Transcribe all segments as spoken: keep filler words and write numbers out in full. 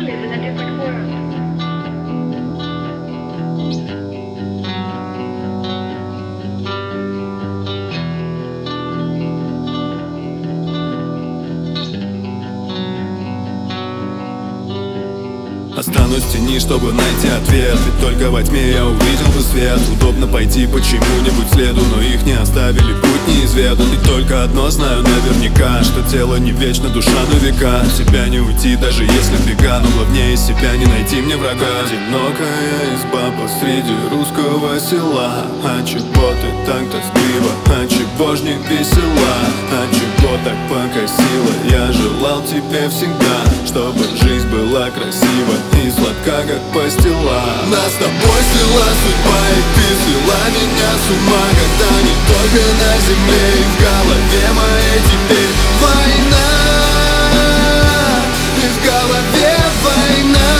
live in a different world. Останусь в тени, чтобы найти ответ. Ведь только во тьме я увидел бы свет. Удобно пойти по чему-нибудь следу, но их не оставили, путь неизведан. И только одно знаю наверняка, что тело не вечно, душа на века. От тебя не уйти, даже если бега, но главнее себя не найти мне врага. Одинокая изба посреди русского села. А чего ты так тоскливо? А чего ж не весела? А чего так покосила? Я желал тебе всегда, чтобы жизнь была красива и сладка, как пастила. Нас с тобой свела судьба, и ты свела меня с ума. Когда не только на земле и в голове моей теперь война. И в голове война.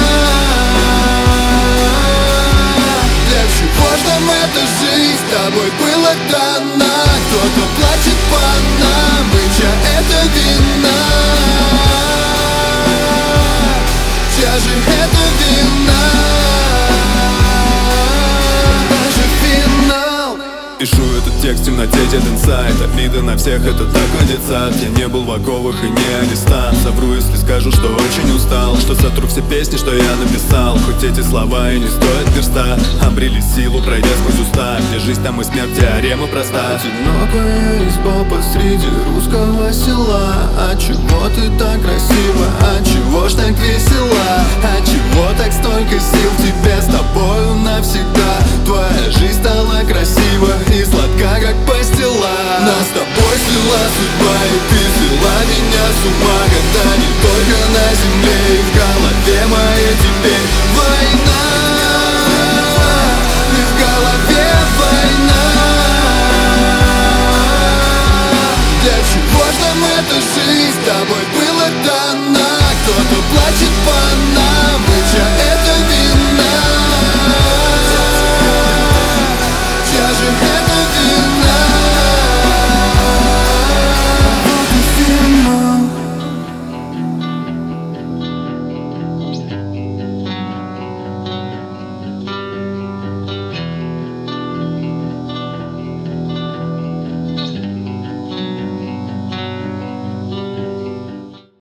Для чего ж нам эта жизнь с тобой была дана? Кто-то плачет по нам, и чья это вина? Чья же это вина? Даже финал. Пишу этот текст в темноте, дед инсайт. Обида на всех, это такой детсад. Я не был в оковах и не арестант. Совру, если скажу, что очень устал, что сотру все песни, что я написал. Хоть эти слова и не стоят перста, обрели силу, пройдя сквозь уста. Где жизнь, там и смерть, теорема проста. Одинокая изба посреди русского села. А чего ты так красива? А чего ж так весела? А чего так столько сил в тебе? С тобою навсегда твоя жизнь стала красива и сладка, как пастила. Нас с тобой свела судьба, и ты свела меня с ума. Когда не только на земле и в голове моей теперь война. И в голове война. Для чего ж нам эта жизнь с тобой была дана? Кто-то плачет по нам.